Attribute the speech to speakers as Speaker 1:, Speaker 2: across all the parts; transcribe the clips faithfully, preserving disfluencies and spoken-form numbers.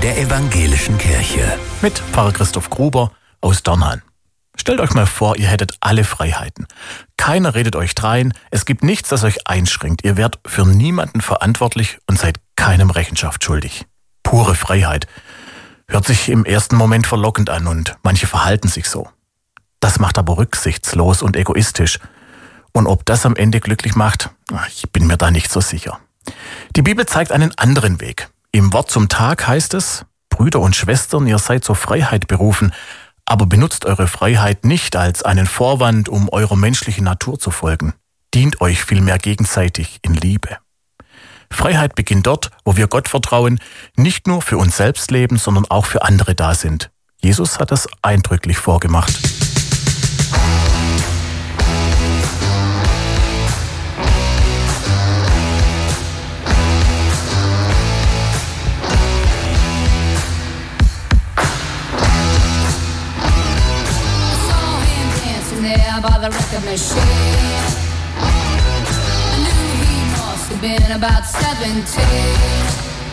Speaker 1: der Evangelischen Kirche.
Speaker 2: Mit Pfarrer Christoph Gruber aus Dörnheim. Stellt euch mal vor, ihr hättet alle Freiheiten. Keiner redet euch drein, es gibt nichts, das euch einschränkt. Ihr werdet für niemanden verantwortlich und seid keinem Rechenschaft schuldig. Pure Freiheit. Hört sich im ersten Moment verlockend an und manche verhalten sich so. Das macht aber rücksichtslos und egoistisch. Und ob das am Ende glücklich macht, ich bin mir da nicht so sicher. Die Bibel zeigt einen anderen Weg. Im Wort zum Tag heißt es: Brüder und Schwestern, ihr seid zur Freiheit berufen, aber benutzt eure Freiheit nicht als einen Vorwand, um eurer menschlichen Natur zu folgen. Dient euch vielmehr gegenseitig in Liebe. Freiheit beginnt dort, wo wir Gott vertrauen, nicht nur für uns selbst leben, sondern auch für andere da sind. Jesus hat das eindrücklich vorgemacht.
Speaker 3: By the record machine, I knew he must have been about seventeen.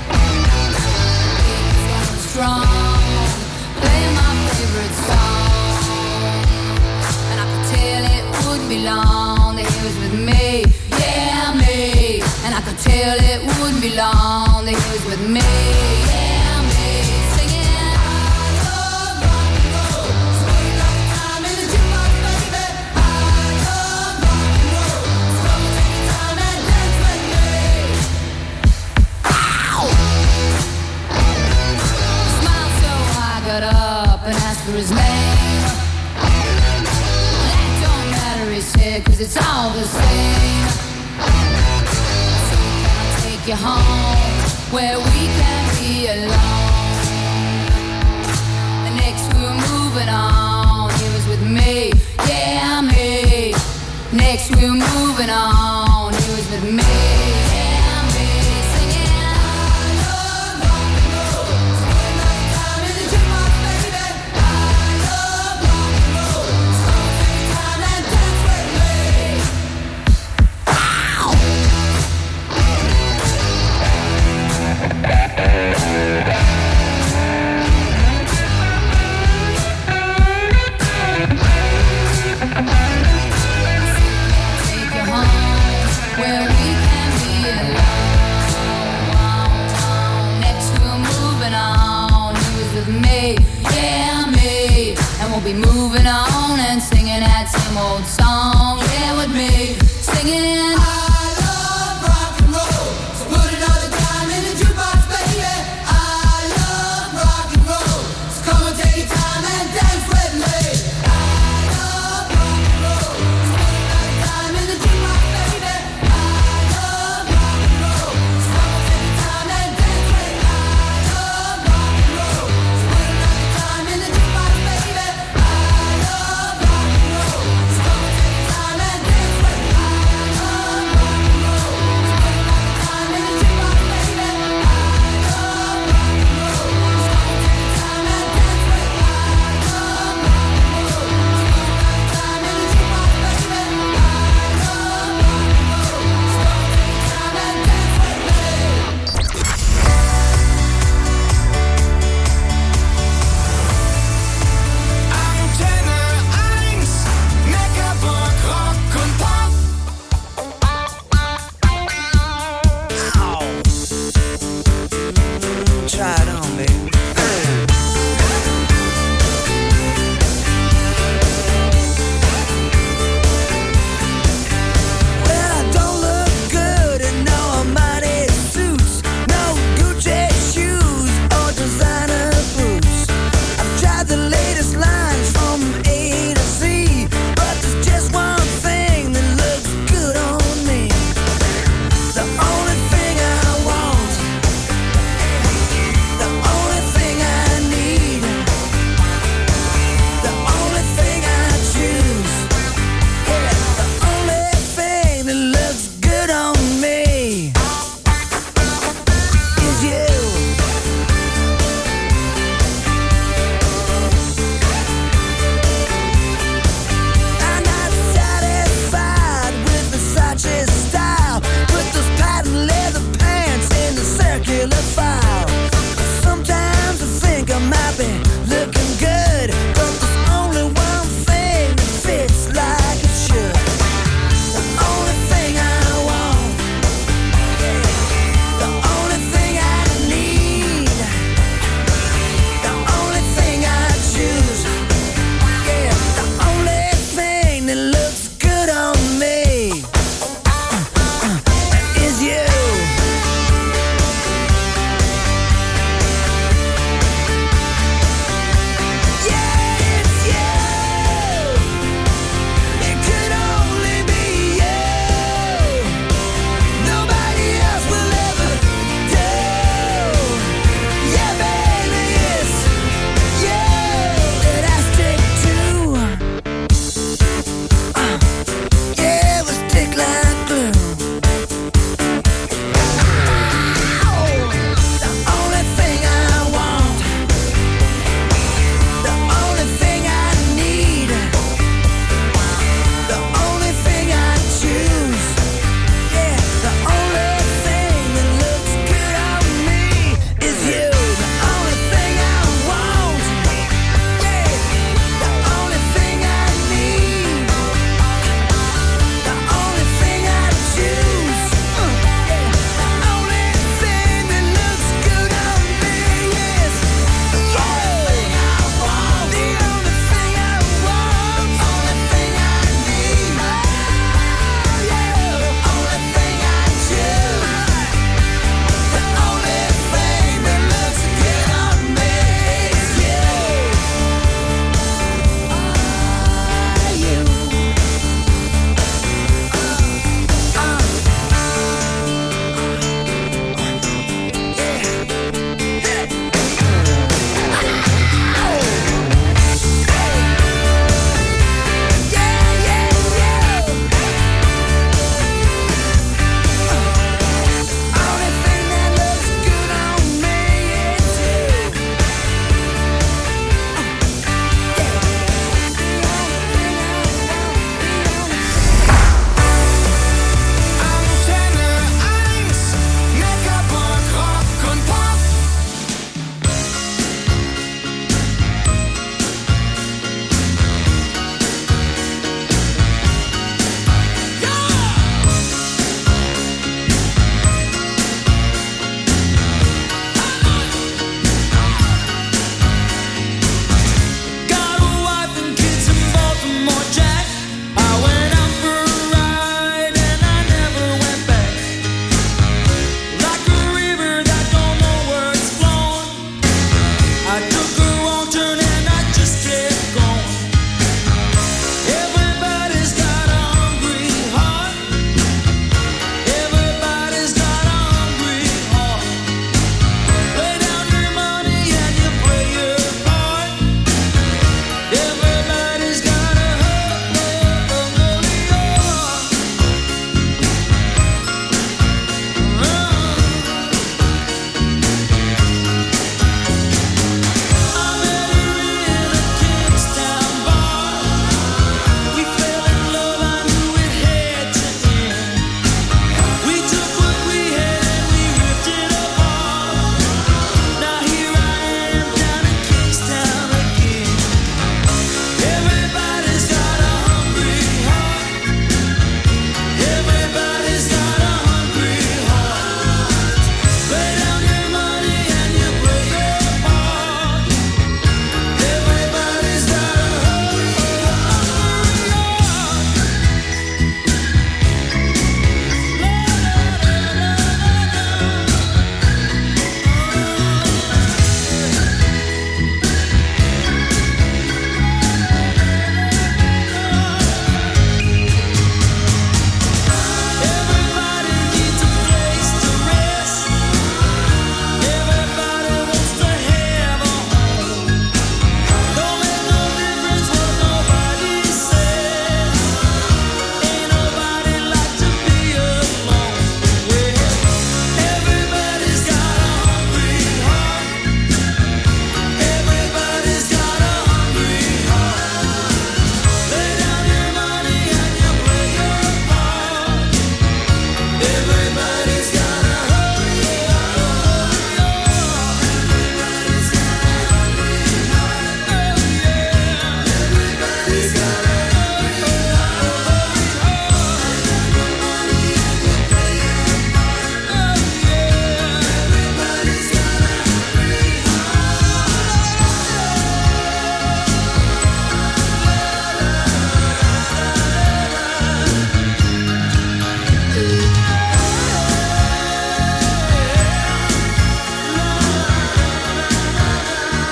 Speaker 3: He was strong, playing my favorite song, and I could tell it wouldn't be long that he was with me, yeah me. And I could tell it wouldn't be long that he was with me, yeah me. Singing, I love rock and roll, swing like time in the jukebox, baby. Got up and asked for his name. That don't matter, he said, cause it's all the same. So can I take you home where we can be alone? The next we were moving on, he was with me, yeah me. Next we were moving on, he was with me, yeah me. Singing, I love rock and roll, swing like time in the jukebox, baby. I love rock and roll, so take time and dance with me. Ow! Take you home where we can be alone. Next we're moving on, he was with me, yeah me. And we'll be moving on and singing that same old song, yeah with me. Singing, I love rock and roll, so put another time in the jukebox, baby. I love rock and roll, so come and take your time and dance with me. I love rock and roll, so put another time in the jukebox, baby. I love rock and roll, so come and take your time and dance with me. I love rock and roll, so put another time in the jukebox, baby. I love rock and roll, so come and take your time and dance with me. I love rock and roll.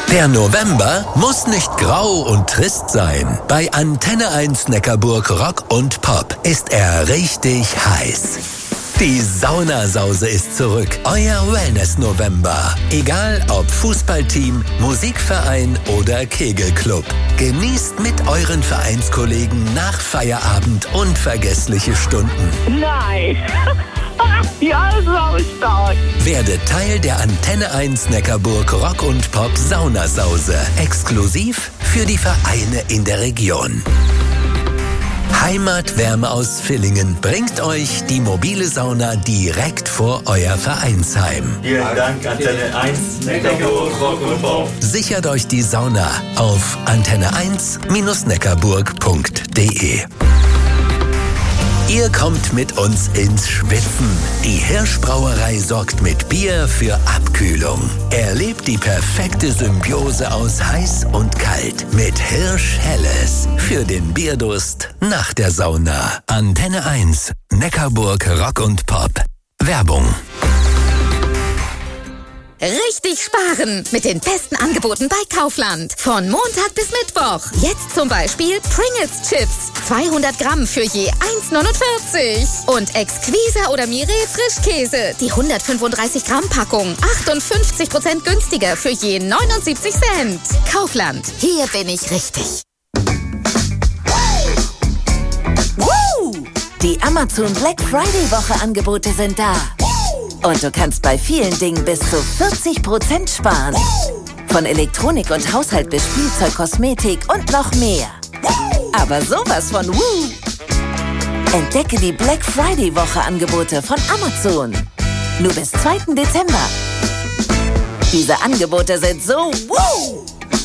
Speaker 1: Der November muss nicht grau und trist sein. Bei Antenne eins Neckarburg Rock und Pop ist er richtig heiß. Die Saunasause ist zurück. Euer Wellness-November. Egal ob Fußballteam, Musikverein oder Kegelclub. Genießt mit euren Vereinskollegen nach Feierabend unvergessliche Stunden.
Speaker 4: Nein! Ja, so stark.
Speaker 1: Werde Teil der Antenne eins Neckarburg Rock und Pop Saunasause. Exklusiv für die Vereine in der Region. Heimatwärme aus Villingen bringt euch die mobile Sauna direkt vor euer Vereinsheim.
Speaker 5: Vielen Dank, Antenne eins, Neckarburg, Rock und Pop.
Speaker 1: Sichert euch die Sauna auf antenne eins neckarburg punkt de. Ihr kommt mit uns ins Schwitzen. Die Hirschbrauerei sorgt mit Bier für Abkühlung. Erlebt die perfekte Symbiose aus heiß und kalt mit Hirsch Helles für den Bierdurst nach der Sauna. Antenne eins, Neckarburg Rock und Pop. Werbung.
Speaker 6: Richtig sparen mit den besten Angeboten bei Kaufland. Von Montag bis Mittwoch. Jetzt zum Beispiel Pringles Chips. zweihundert Gramm für je eins neunundvierzig. Und Exquisa oder Mireille Frischkäse. Die hundertfünfunddreißig Gramm Packung. achtundfünfzig Prozent günstiger für je neunundsiebzig Cent. Kaufland. Hier bin ich richtig.
Speaker 7: Die Amazon Black Friday Woche Angebote sind da. Und du kannst bei vielen Dingen bis zu vierzig Prozent sparen. Von Elektronik und Haushalt bis Spielzeug, Kosmetik und noch mehr. Aber sowas von Woo! Entdecke die Black Friday Woche Angebote von Amazon. Nur bis zweiten Dezember. Diese Angebote sind so Woo!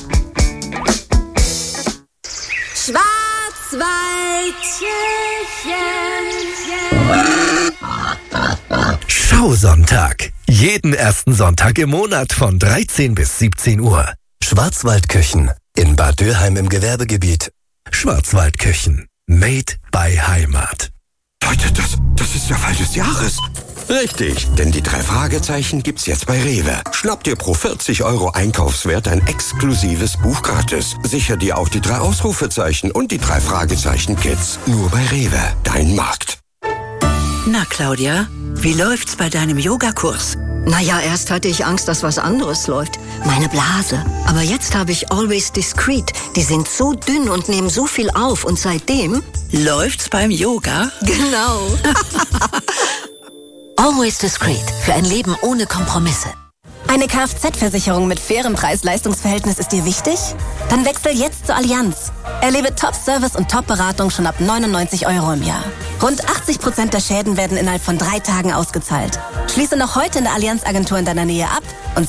Speaker 1: Schausonntag. Jeden ersten Sonntag im Monat von dreizehn bis siebzehn Uhr. Schwarzwaldküchen in Bad Dürheim im Gewerbegebiet. Schwarzwaldküchen. Made by Heimat.
Speaker 8: Leute, das, das ist der Fall des Jahres. Richtig, denn die drei Fragezeichen gibt's jetzt bei Rewe. Schnapp dir pro vierzig Euro Einkaufswert ein exklusives Buch gratis. Sicher dir auch die drei Ausrufezeichen und die drei Fragezeichen-Kits. Nur bei Rewe, dein Markt.
Speaker 9: Na, Claudia, wie läuft's bei deinem Yogakurs? Naja, erst hatte ich Angst, dass was anderes läuft. Meine Blase. Aber jetzt habe ich Always Discreet. Die sind so dünn und nehmen so viel auf. Und seitdem... Läuft's beim Yoga? Genau.
Speaker 7: Always Discreet. Für ein Leben ohne Kompromisse.
Speaker 10: Eine Kfz-Versicherung mit fairem Preis-Leistungs-Verhältnis ist dir wichtig? Dann wechsel jetzt zur Allianz. Erlebe Top-Service und Top-Beratung schon ab neunundneunzig Euro im Jahr. Rund achtzig Prozent der Schäden werden innerhalb von drei Tagen ausgezahlt. Schließe noch heute in der Allianz-Agentur in deiner Nähe ab und